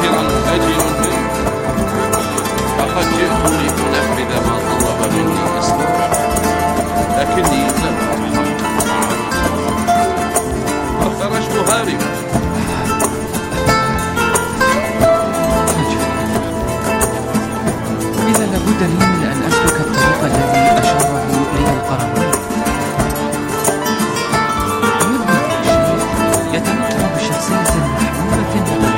باكرا أجل منه، لقد جئت لأنفذ ما طلب مني أسرع، لكني لم أرحم فخرجت هاربا. إذا لابد لي من أن أسلك الطريق الذي أشاره لي القرار. يتمتع بشخصية محبوبة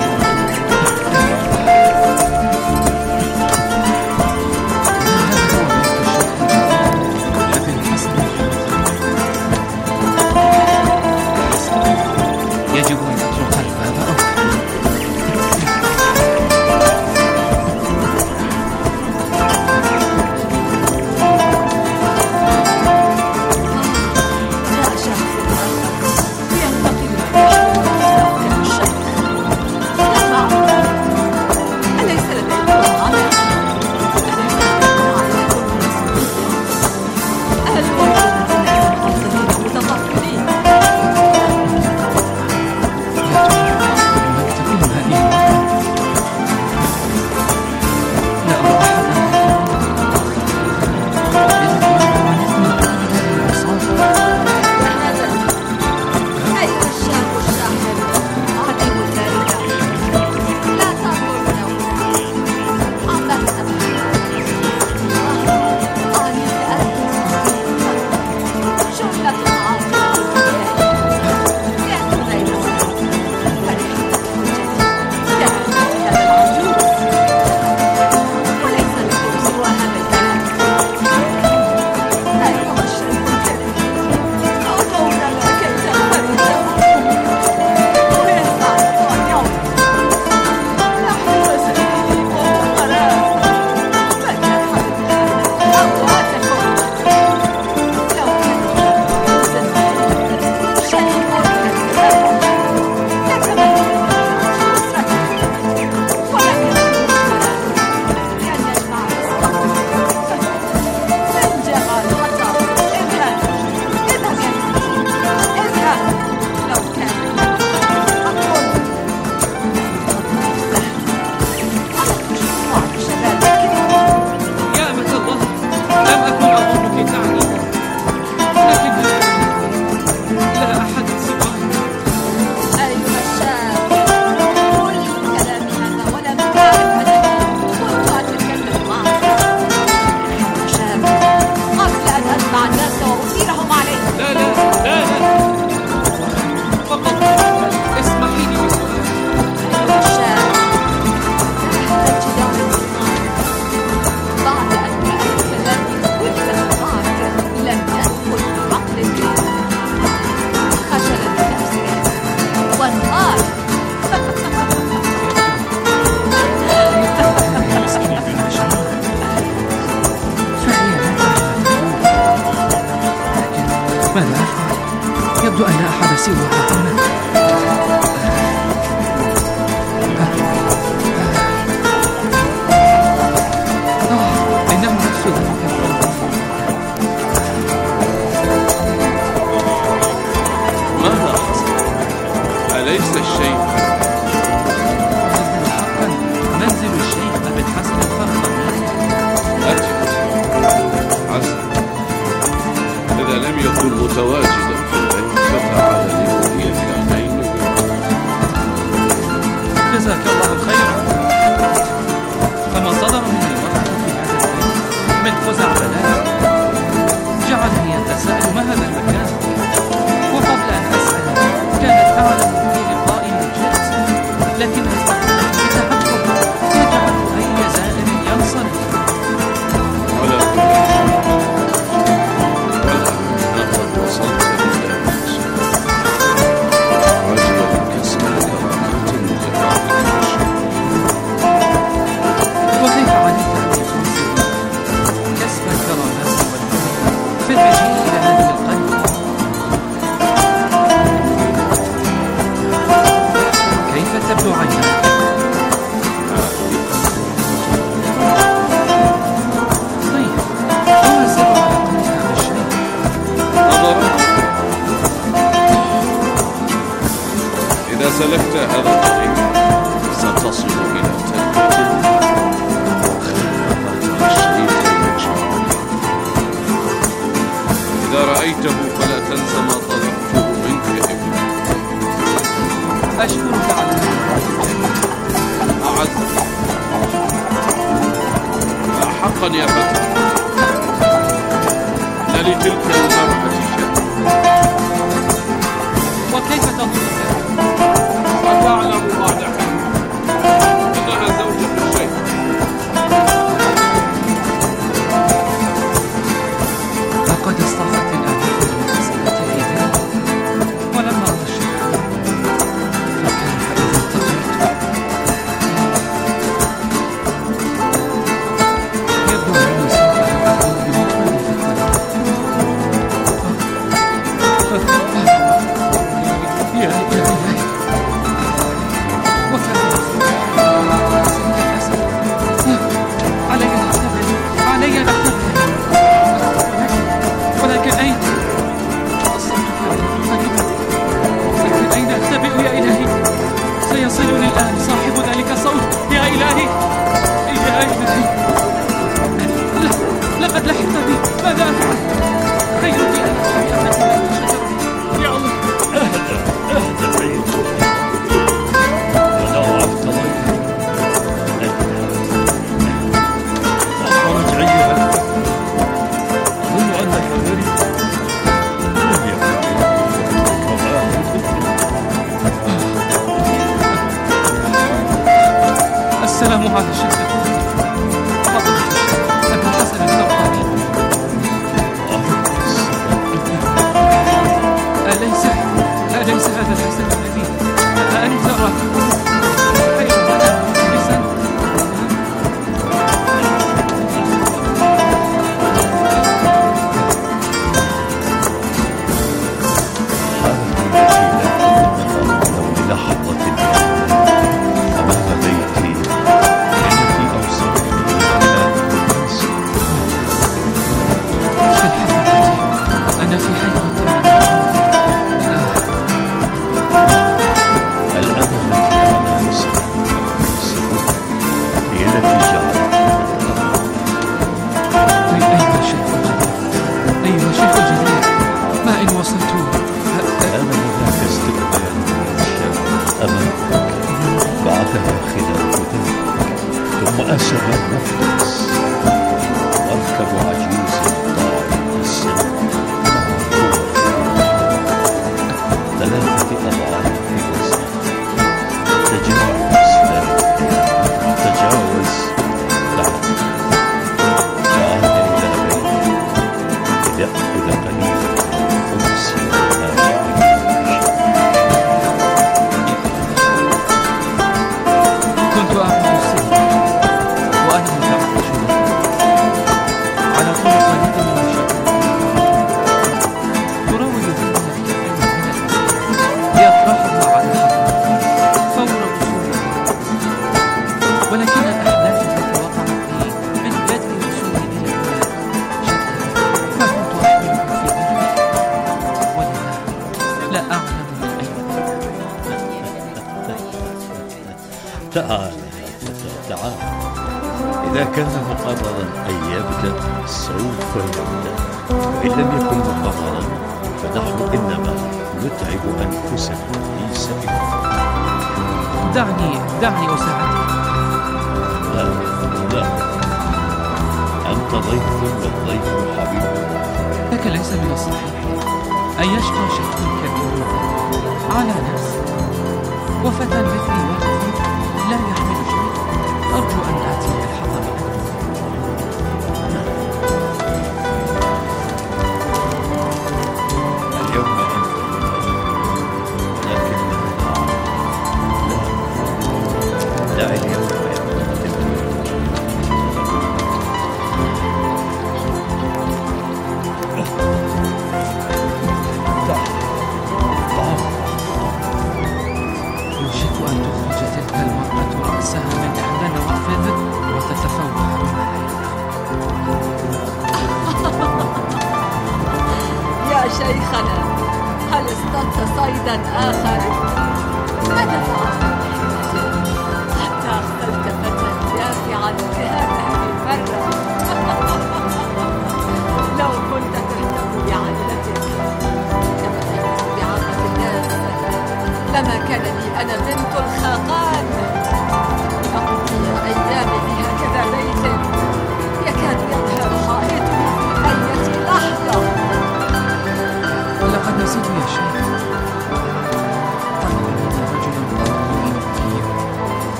يجب أن أطرق الباب أولا. يبدو أن لا أحد سواها هنا. إنه نفس ذلك ماذا حصل؟ أليس الشيء؟ حقا منزل الشيخ أبي الحسن الفخر. أجل عسى إذا لم يكن متواجدا في البيت فتعال لرؤية عينه. جزاك الله خيرا. فما صدر من الوقت في هذا البيت من فزع بلاء جعلني أتساءل ما هذا المكان، وقبل أن أسأل كانت تعلم في لقاء جئت، لكن بتحقق يجعل أي زائر ينصرف. على كل حال والآن لقد وصلت إلى المقصود. عجبا كسب كرامات متفاوتة. وكيف علمت أن يخلص كسب الكرامات والمعرفة في المجيء إلى هذا القلب؟ كيف تبدو عيناك؟ طيب، وما السر على قلبك هذا الشيء؟ نظرا إذا سلكت هذا الطريق ستصل إذا رأيته فلا تنس ما طلبته منك يا ابني. أشكرك على أعز حقا يا فتى، إن لتلك المرأة شأن. وكيف تظن وتعلم بعد حين أنها زوجة الشيخ. لقد اصطفت الآلهة من أسئلة إليه ولم أرى الشيء، فكيف إذا اتقيت؟ يبدو أني سوف أكون بمفردي في يا إلهي، وكان علي أن أختبر، علي أن أختبر، ولكن أين؟ الصوت قريبا، لكن أين أختبئ يا إلهي؟ سيصلني الآن صاحب ذلك الصوت يا إلهي، يا إلهي. لا، لقد لحقت بي، ماذا أفعل؟ خيرتي أن أتبع هذه الشجرة يا الله. اهدأ عيد ولو عفت ضيفا أخرج أيها أظن أنك بريء، لم يكن كظاهر السلام على الشيخ فضل أبو حسن الفرقاني. أليس هذا الحسن الذي أنت أراك؟ أيوة هذا حسن. لحظة أمام بيتي التي أوصلت في الحقيقة أنا في حيرة الأمل التي هي التي جعلتني أيها الشيخ الجديد، أيها الشيخ الجديد، ما إن وصلت أنا هناك استقبال أمامك، بعدها خلاف ذلك، ثم أسر النفس وأركب عجوز ضاع السن ثلاثة أضعاف في وزنه. تجاوز بعد تعال إلى بيتي لأخذ قليلا من خبز كنت أعمل السن وأنا متعطش على طول قليل من الشيء. تراود ذهني بكثير من الأسئلة لأطرحها على الحضر فور وصولي، ولكن الأحداث التي وقعت لي من بدء وصولي إلى هنا شتى ما كنت أحمله في ذهني، ولذا لا أعلم من أين تعال يا فتى تعال، إذا كان مقررا أن يبدأ سوف يبدأ، وإن لم يكن مقررا فنحن إنما نتعب أنفسنا في سبيل. دعني أساعدك. لا أنت ضيف والضيف حبيب. لك ليس من الصحيح أن يشقى شيخ كبير على ناس وفتى مثلي واقف لا يحمل شيء. أرجو أن آتي بالحطب. اليوم أنت ولكنها لا دع اليوم يوشك أن تخرج تلك المرأة رأسها من إحدى النوافذ وتتفوح يا شيخنا، هل اصطدت صيدا آخر؟ ماذا فعلت حتى أخذت فتى دافعا بهذه المرة؟ لو كنت تهتم بعدلك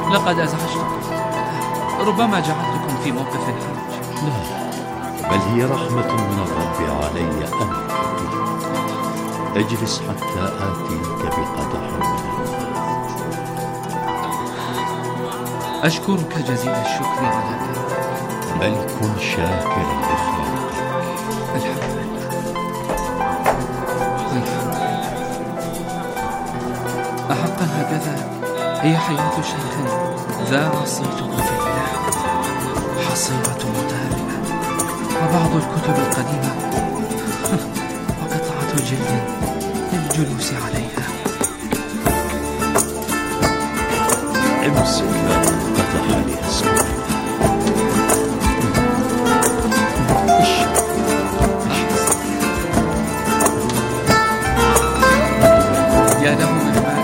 لقد أزعجتكم، ربما جعلتكم في موقف حرج. لا، بل هي رحمة من الرب علي أنا. اجلس حتى آتيك بقدح من الماء. أشكرك جزيل الشكر على ذلك. بل كن شاكرا لخالقك. الحمد لله. أحقا هكذا هي حياة شيخ ذا عصيت وفكرة، حصيرة متهرئة، وبعض الكتب القديمة وقطعة جلد للجلوس عليها. امسك ما انقطع لأسمع. يا له من مال.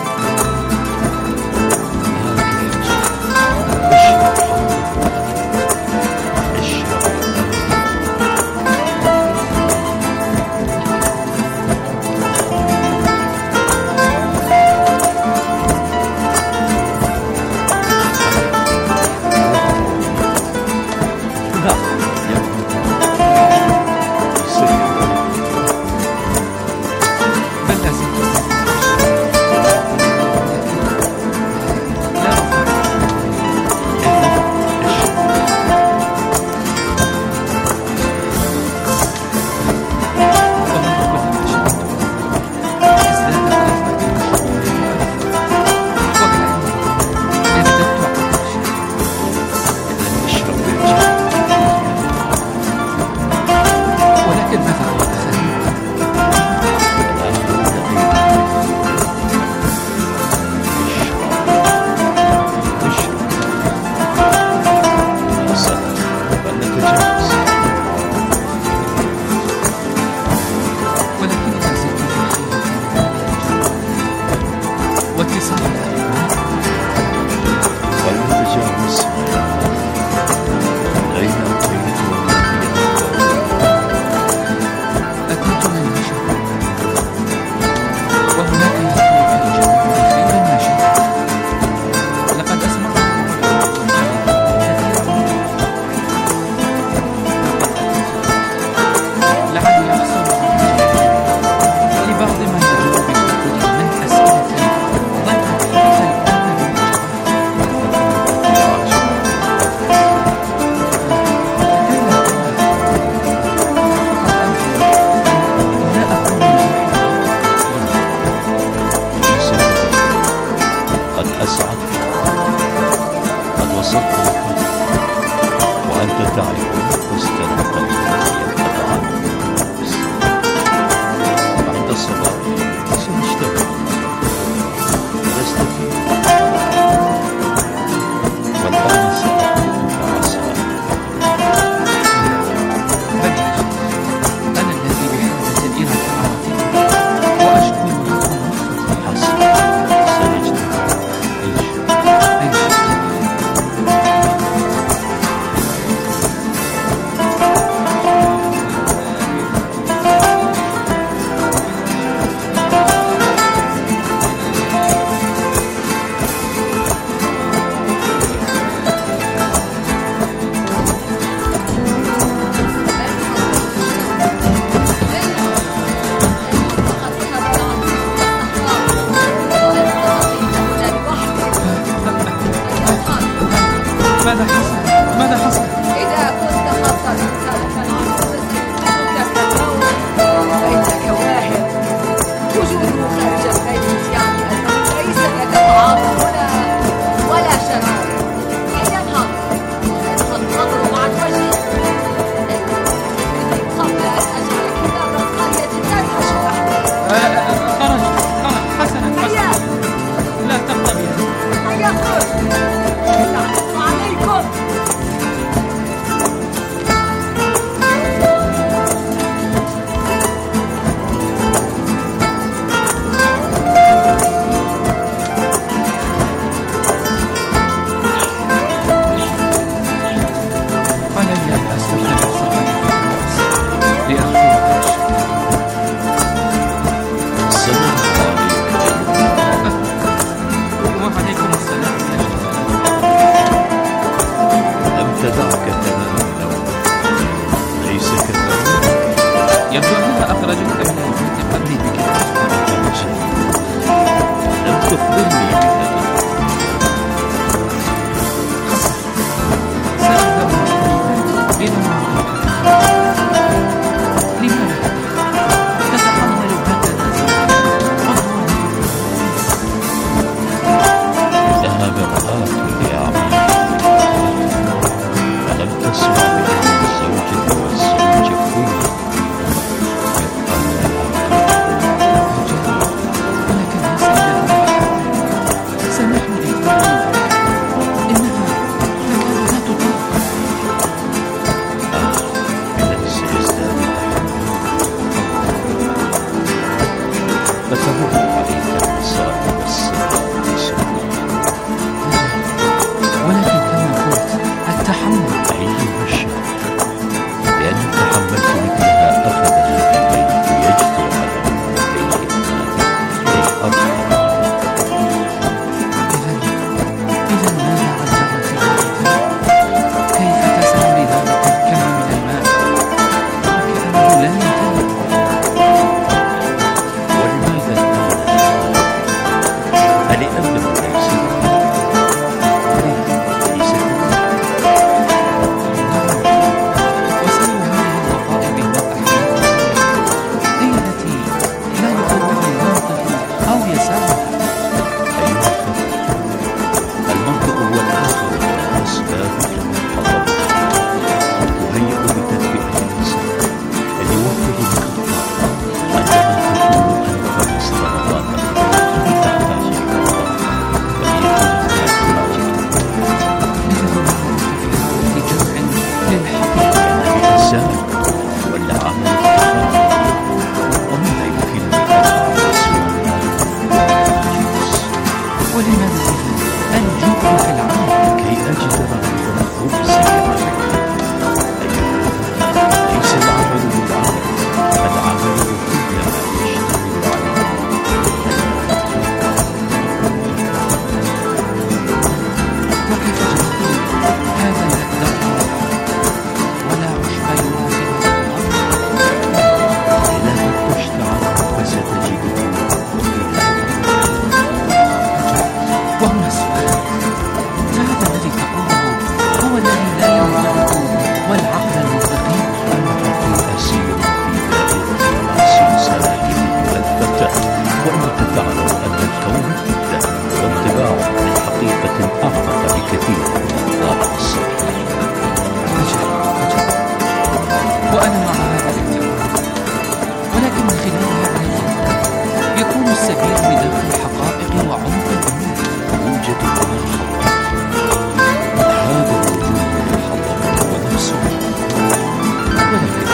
السبيل بداخل الحقائق وعمق الأمور. يوجد هنا حضارة، هذا الوجود الحضارة ونفسه، ولكن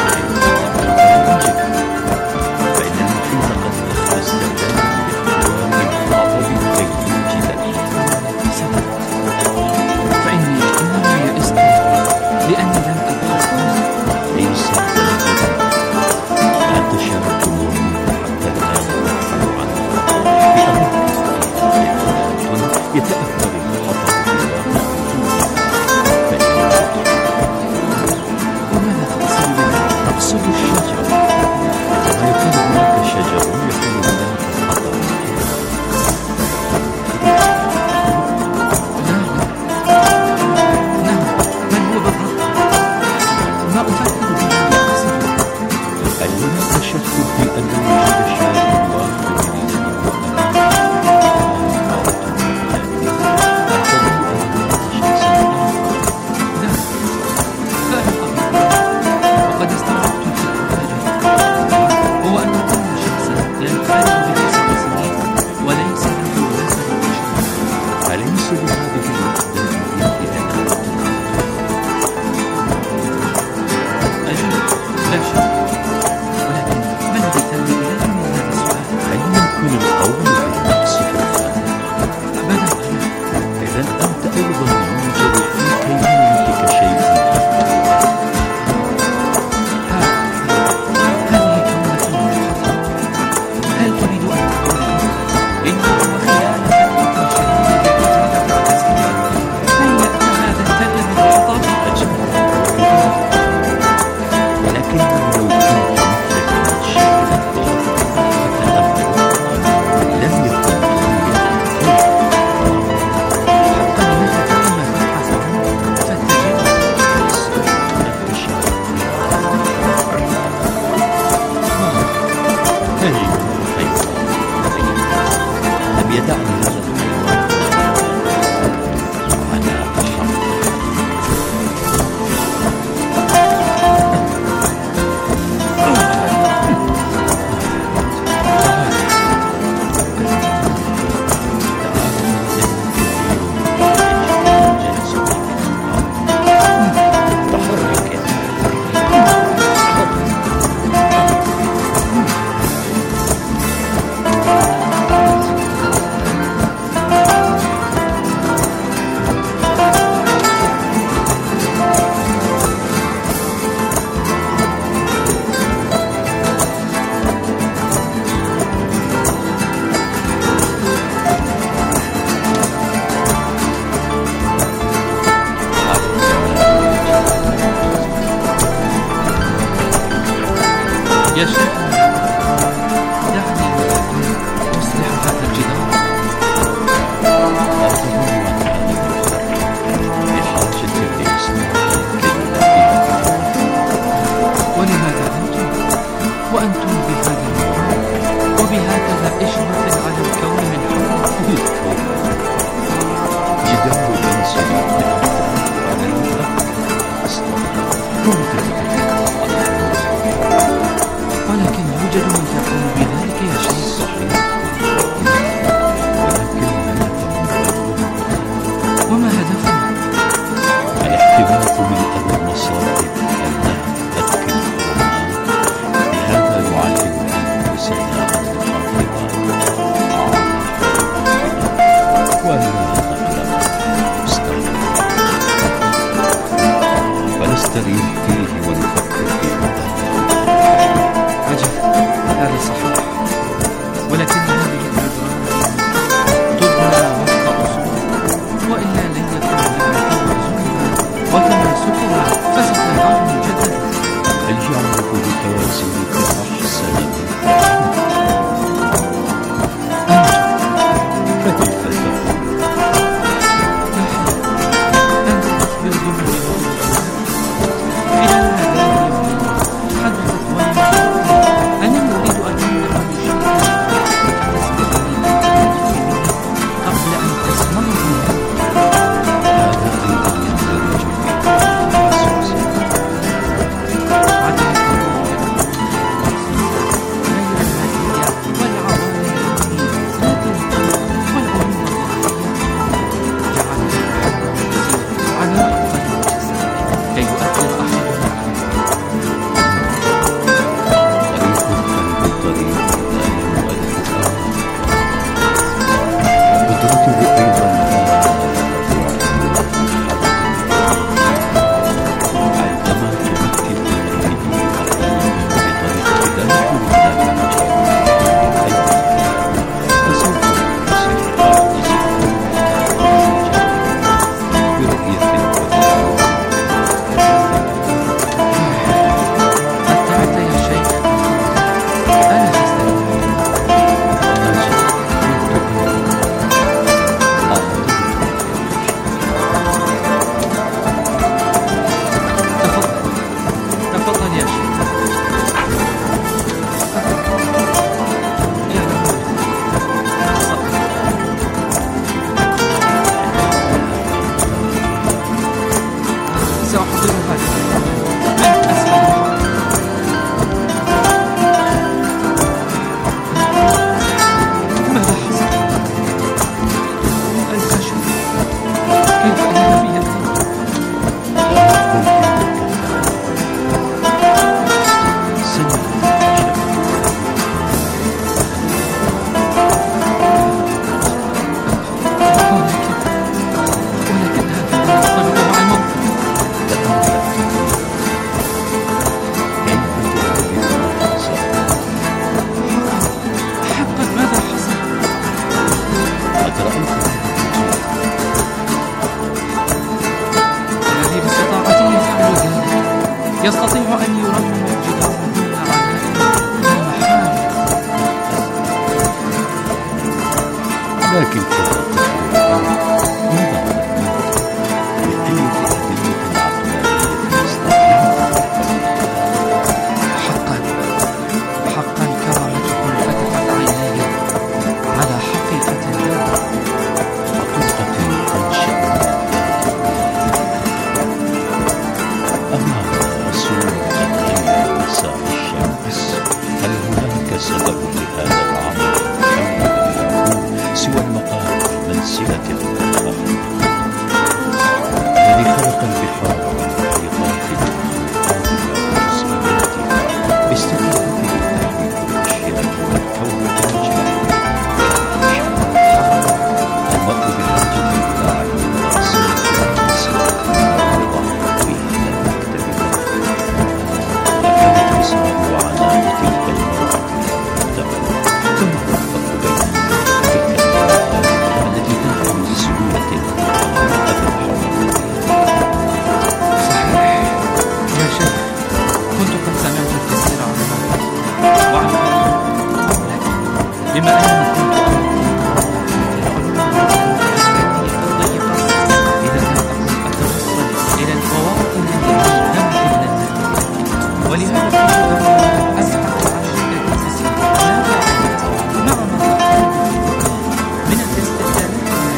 فإن المحيط قد أخذ استعداده لاحتواء الأعظم كي يوجد الحضارة. فإني إنما يئست لأني لم أبحث عنه. ليس ذلك، أنت شاب مؤمن حتى الآن تبحث عنه بأمر يتأثر الخطأ وماذا تقصد بذلك؟ أقصد الشجر. وما يكون هناك شجر يكون هناك خطأ. نعم، من هو بالضبط؟ ما أفكر به أقصد. هل هناك شك في أن وجود شاب واحد وقد استوعبت الفكرة جيدا، هو أن كل شخص ينفرد ب9 سنين وليس له وزن بشيء. أليس بهذه الوحدة أجل، لا شك، ولكن ما الذي تلوي إليه من هذا السؤال؟ هل يمكن القول بالنقص في الخالق؟ أبدا. إذا أنت أيضا يوجد في كيانك شيء. هذه كلمة من الحق. هل تريد أن تقول إنه خيانة أكثر شديدة لإجابة الأسئلة؟ هيا هذا التغيير بالخطاب. ولكنه لو كنت مثلك من شيء لم يكن حقا إنك فيما تبحث عنه فتجده. أنت شاب. هل لم يدعني هذا الحيوان على الحرب. يا شيخ، دعني أصلح هذا الجدار. بحاجة لإصلاح كي نبنيه. ولماذا أنتم؟ وأنتم بهذا المقام وبهكذا إشرف على الكون من حولكم. جدار منزل على الأرض ولكن يوجد من تقوم بذلك يا شيخ. صحيح، ولكن لا تنظر. وما هدفنا؟ الاحتباط من أذى المصائب أنها تذكر الحرمات. بهذا يعلم أنفسنا أن نحافظ على ولا نقلق مستقبلا، فنستريح فيه ونفكر في عجب، هذا صحيح، ولكن هذه الجدران تبنى وفق أصول، وإلا لن يكون لها توازنها وتماسكها فستنهار مجددا. هل جعله بكوازنك أحسن منك؟ فكيف تقول؟ أنت تخبر بما يقول خلال هذين اليومين حدثت ولي أنني أريد أن أنطق بشيء قبل أن تسمعني. هذا أيضا يندرج في يستطيع أن يرمم الجدار دون عناء لا محالة. لكن كيف تفعل ماذا بقية أدلة العقلانية يستطيع؟ حقا كرامتكم فتحت عيناي على حقيقة أما الرسول غير مساء الشمس، هل هناك سبب لهذا العمل محمد سوى المقام والمنزلة المتخلفة؟ الذي خلق البحار والمحيطات والمخلوقات والمسؤوليات باستفادته تحويل الأشياء والكون والجبال. المرء بحاجة إلى علم راسخ لكانت اسمه عناء تلك المرأة المعتقلة، ثم وفق بين تلك المرأة التي تنحو بسهولة أبو حول. صحيح يا شيخ، كنت قد سمعت الكثير عن الموضوع وعن لكن بما أنني كنت إلى الفواطن المهمة من الناس، ولهذا كنت أبحث عن التدريس مع ما من الاستدلالات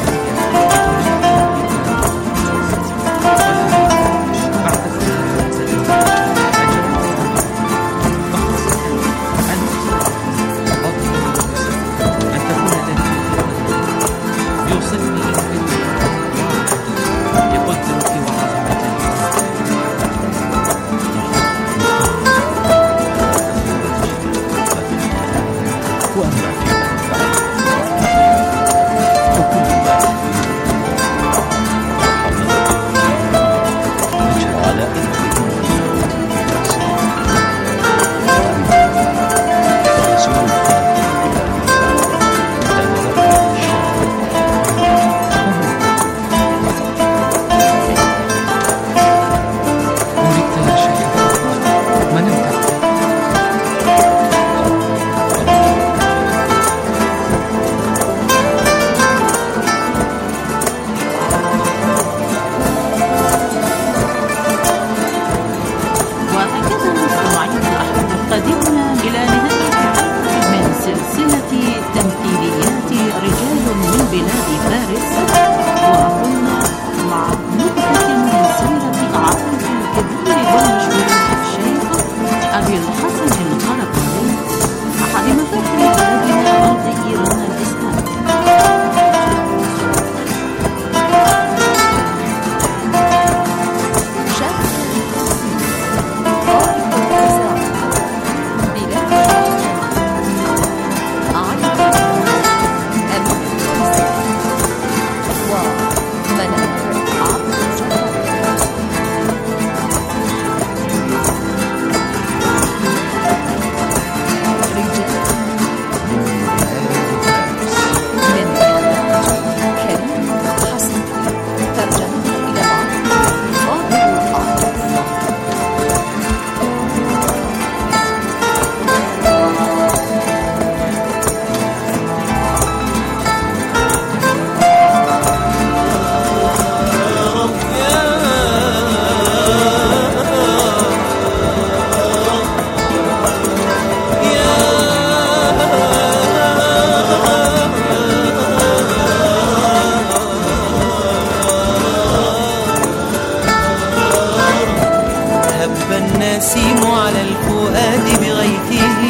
النسيم على الفؤاد بغيثه،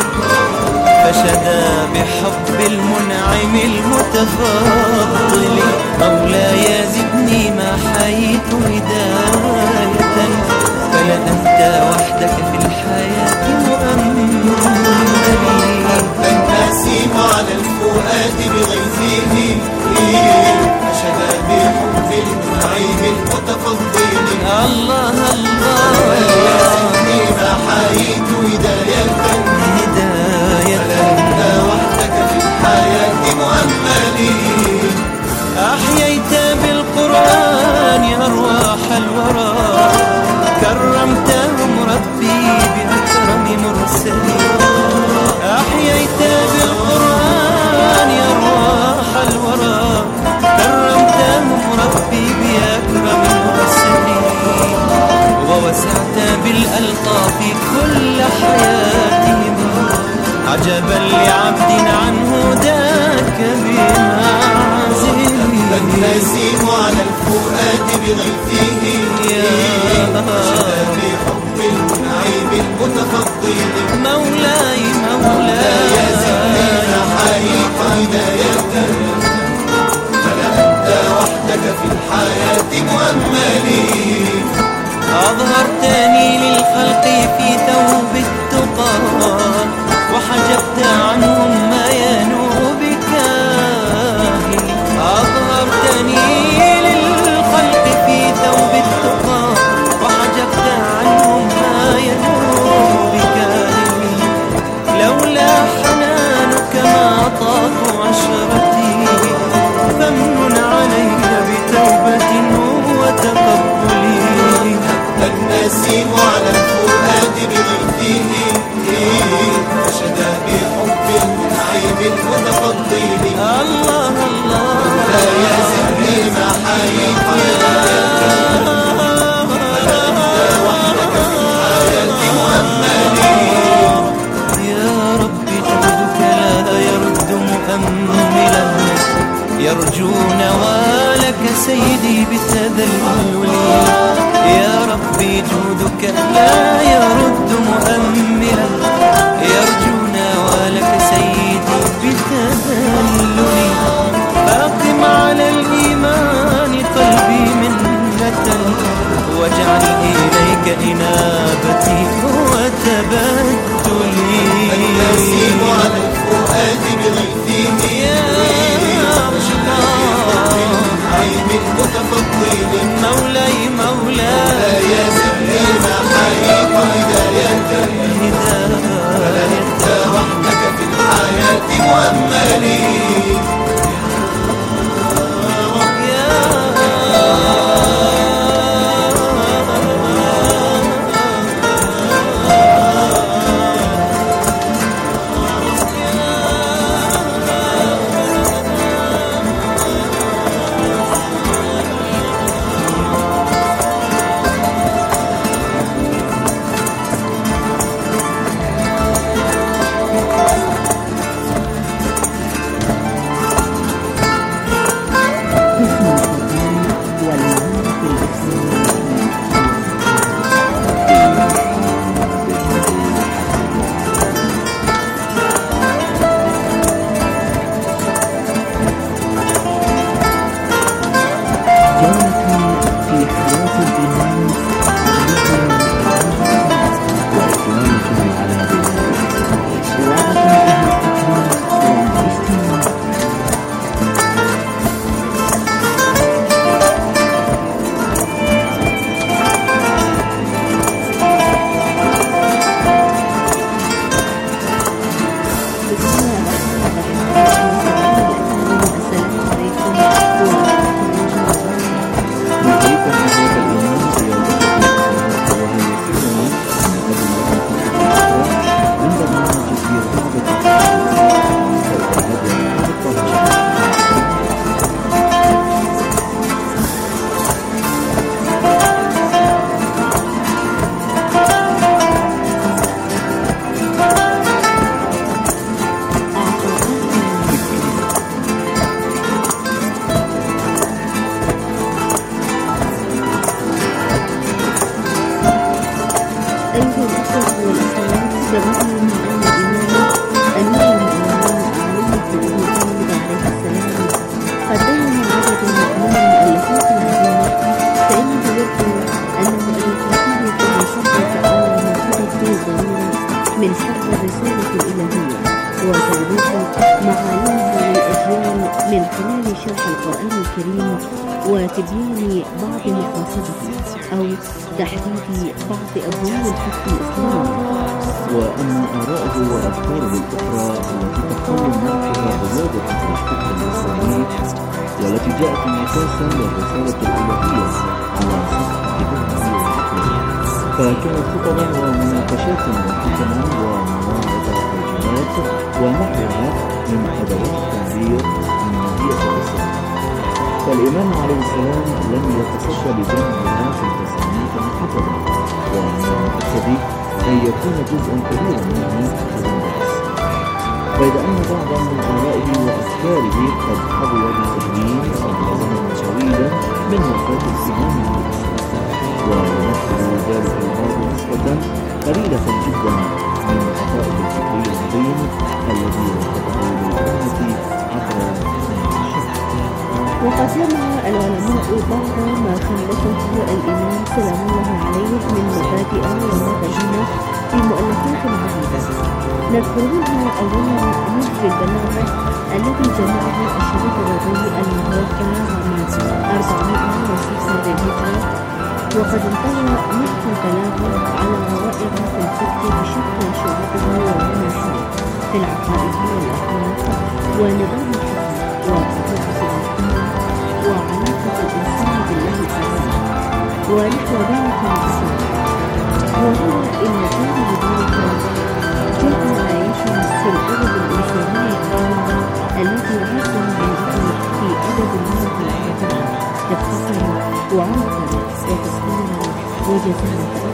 فشدا بحب المنعم المتفضل. مولاي زدني ما حييت هداية، فلا أنت وحدك في الحياة مؤملي. النسيم على الفؤاد بغيثه، فشدا بحب المنعم المتفضل. الله ما حييت هداية، فلا وحدك في الحياة مؤملي. أحييت بالقرآن أتى بالألطاف كل حياتهم عجبا لعبد عنه ذاك بمعزل. فالنسيم على الفؤاد بغيثه شدا بحب المنعم المتفضل. مولاي يا زدني حييت هداية فلا أنت وحدك في الحياة مؤملي. أظهرتني للخلق في ثوب التقى وحجبت عنهم ما ينوب بكاهل. أظهرتني للخلق في ثوب التقى وحجبت عنهم ما ينوب بكاهل. لولا حنانك ما طاق عشرتي فمن علي بتوبة وتقبلي. النسيم على الفؤاد بغيثه فشدا بحب المنعم المتفضل. الله الله لا يزدني ما حييت فلا أنت وحدك في الحياة مؤملي. يا رب جودك لا يرد مؤملا يرجو نوالك سيدي بتذلل. يا ربي جودك لا يرد مؤملا يرجو نوالك سيدي بتذلل. فاقم على الإيمان قلبي منة واجعل إليك إنابتي وتبتلي. النسيم على الفؤاد بغيثه المنعم المتفضل. مولاي لا يزدني ما حييت هداية فلا أنت وحدك في الحياة مؤملي. من خلال شرح القرآن الكريم وتبيين بعض مقاصده أو تحديد بعض أبواب الفقه الإسلامي. وأما آراءه وأفكاره الأخرى التي تحتوي موقع رياضة الفقه الإسلامي والتي جاءت انعكاسا للرسالة الإلهية على صفحة فكانت خطبا ومناقشات وحكما ومواعظ وحجرات ونحوها من أدوات التنبيه النبوية الإسلامية. فالإمام عليه السلام لم يتصدى لجمع الناس التسامية المحفظة، ومن المقصد أن يكون جزء كبير منه مدرس. بيد أن بعضا من آرائه وأفكاره قد حظي بالتدوين قبل زمن طويلا من وفاة الإمام المعصوم، ويمثل ذلك البعض نسبة قليلة جدا من عطائه الفكري العظيم الذي وهبه للأمة عبر وقد جمع العلماء بعض ما خلفه الإمام سلام الله عليه من مبادئ ومفاهيم في مؤلفات عديدة. نذكر منها أولا نهج البلاغة الذي جمعه الشريف الرضي المتوفى عام 406 للهجرة، وقد انطوى نهج البلاغة على روائع في الفقه بشتى شعوبه ومناحيه في العقائد والأخلاق ونظام الحكم وطبيعة الإنسان وعلاقة الإنسان بالله تعالى ونحو ذلك من الأسباب. وهو إن كان بذلك جاء عائشة في الأدب الإنساني العام الذي عاصم عنده في أدب الله تعالى تفكيرا وعمقا وتصويرا وجزاء.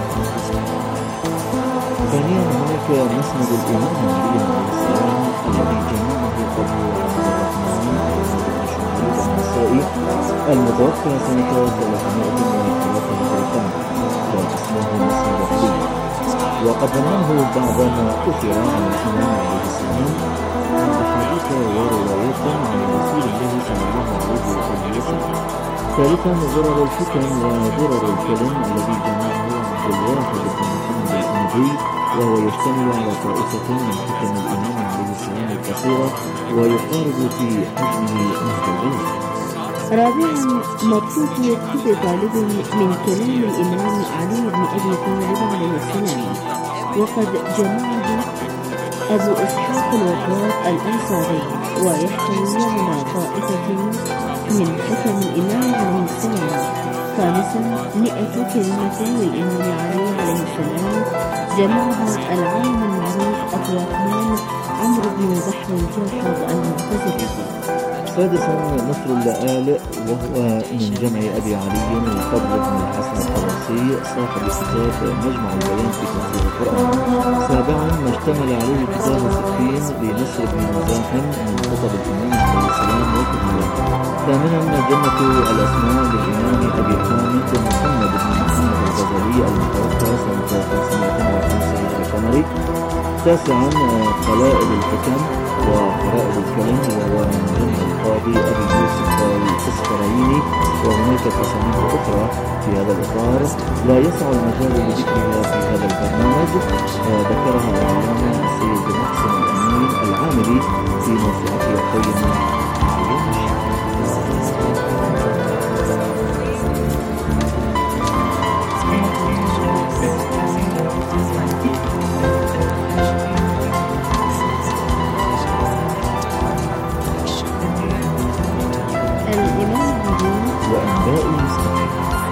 ثانيا هناك مسند الإمام علي عليه السلام الذي جمعه أبو عبد الرحمن النسائي المتوفى سنة 333 واسمه مسند علي. وقد ضمنه بعض ما أثر عن الإمام عليه السلام من أحاديث وروايات عن رسول الله صلى الله عليه وسلم. ثالثا ضرر الفتن وضرر الكلام الذي جمعه عبد الواحد بن محمد الأمدي، وهو يشتمل على طائفة من حكم الإمام عليه السلام القصيرة ويقارب في حجمه نهج العلم. رابعا مبسوط كل طالب من كلام الإمام علي بن أبي طالب عليه السلام، وقد جمعه أبو إسحاق الوقاص الأنصاري ويحتوي على طائفة من حكم الإمام عليه السلام. خامسا 100 كلمة للإمام علي عليه السلام جمعها العالم المعروف أبو عثمان عمرو بن بحر الجاحظ المعتزلي. سادسا نصر اللآل وهو من جمع أبي علي الفضل بن الحسن الطراسي صاحب كتاب مجمع البيان في تفسير القرآن. سابعا ما اشتمل عليه كتاب سفين لنصر بن مزاحم من خطب الإمام عليه السلام وكتبه. ثامنا جنة الأسماء للإمام أبي حامد محمد بن محمد الغزالي المتوفى سنة 550 القمري. تاسعا قلائد الحكم وقرائد الكلام وهو من جمع القاضي أبي يوسف الفسفرايني، وهناك تصانيف أخرى في هذا الإطار لا يسع المجال لذكرها في هذا البرنامج. ذكرها العلامة السيد محسن الأمين العاملي في موسوعته القيمة. وأنباء المستقيم.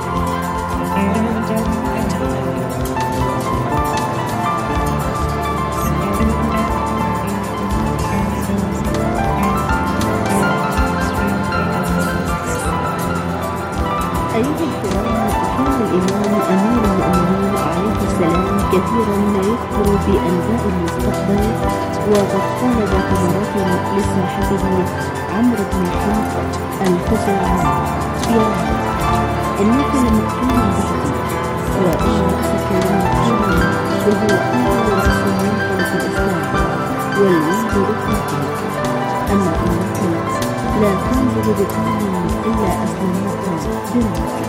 أيها الكرام، كان الإمام أمير المؤمنين عليه السلام كثيرا ما يذكر بأنباء المستقبل، وقد قال ذات مرة لصاحبه عمرو بن حمص الخزاعي: يا إنك لمكتوم بعدي، وإن رأسك لمكتوم، وهو أول رأس ينقل في الإسلام والولد ركنه، أما إنك لا تنظر بقوم إلا أسلموك دونك.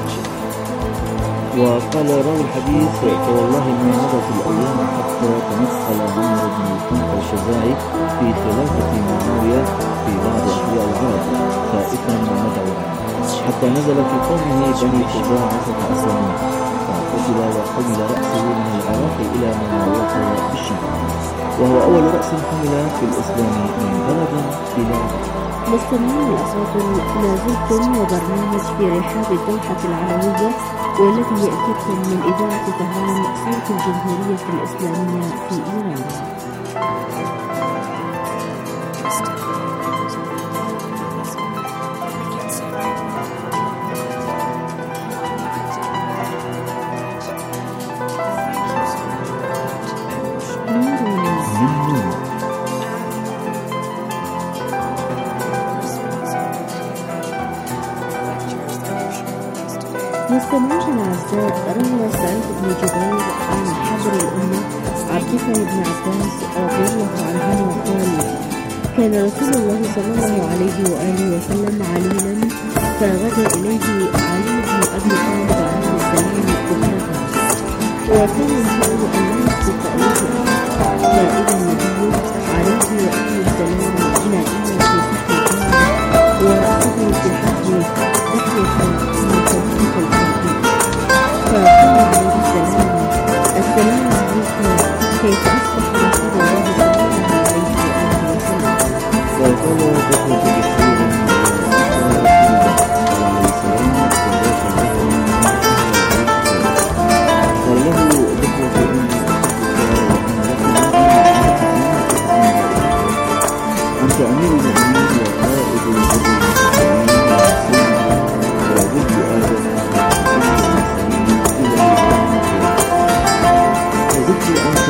وقال راوي الحديث: فوالله ما مضت الأيام حتى تمثل عمرو بن الحمص الشجاعي في خلافة معاوية في بعض أحياء العرب خائفا ومدعوا، حتى نزل في قومه بني خزاعة فأسلموا، فقتل وحمل رأسه من العراق إلى معاوية بالشام، وهو أول رأس حمل في الإسلام من بلد إلى مستمعين الأفاضل، ما زلتم وبرنامج في رحاب الدوحة العلوية، والذي يأتيكم من إذاعة طهران صوت الجمهورية الإسلامية في إيران. مستمعين الأعزاء، روى سعيد بن جبير عن حبر الأمة عبد الله بن عباس رضي الله عنهما قال: كان رسول الله صلى الله عليه وآله وسلم عليلا، فغدا إليه علي بن أبي طالب عليه السلام بالنفس، وكان ينبغي أن لا يسبق إليه أحد، فإذا النبي عليه وآله السلام نائما في سحر ورأسه في حجره نحية من طريقة الكلب، فقال عليه السلام: السلام عليكم، كيف أصبح رسول الله صلى الله عليه وآله وسلم؟ فقال دخل بكثير أنت أمير المؤمنين وقائد الرجل فزدت أنت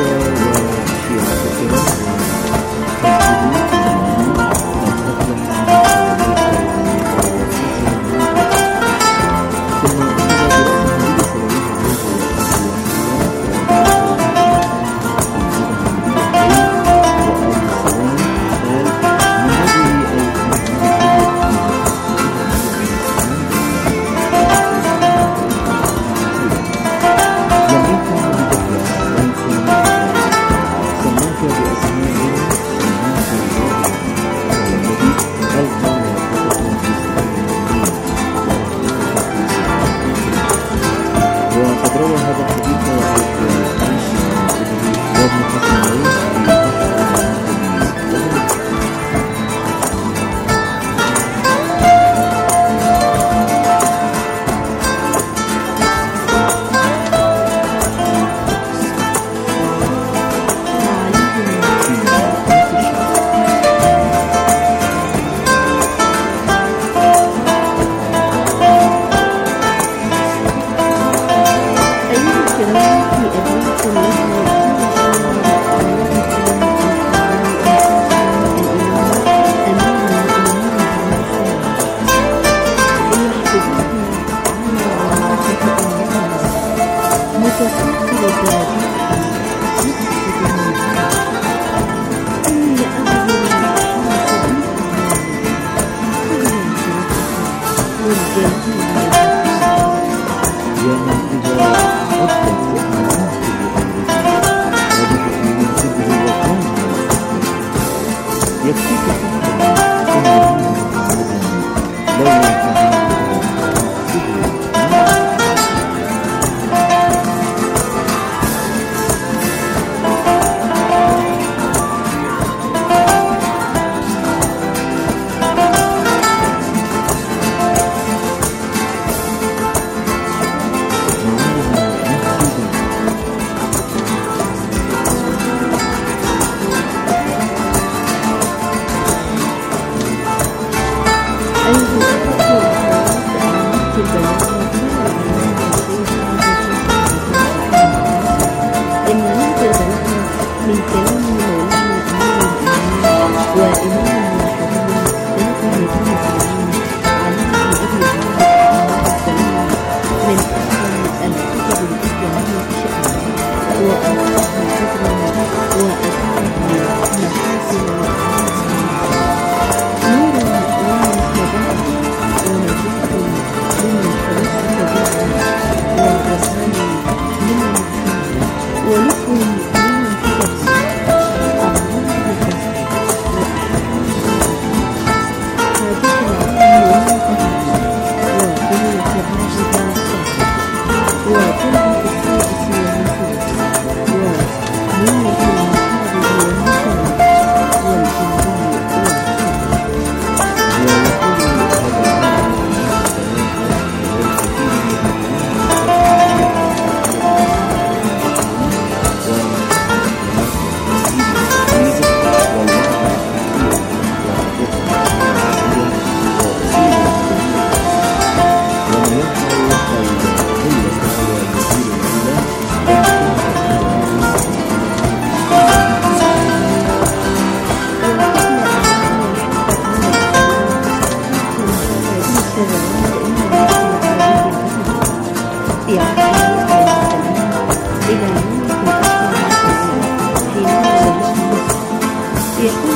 إلى يوم الأربعاء حينما وجدت مصر. يقول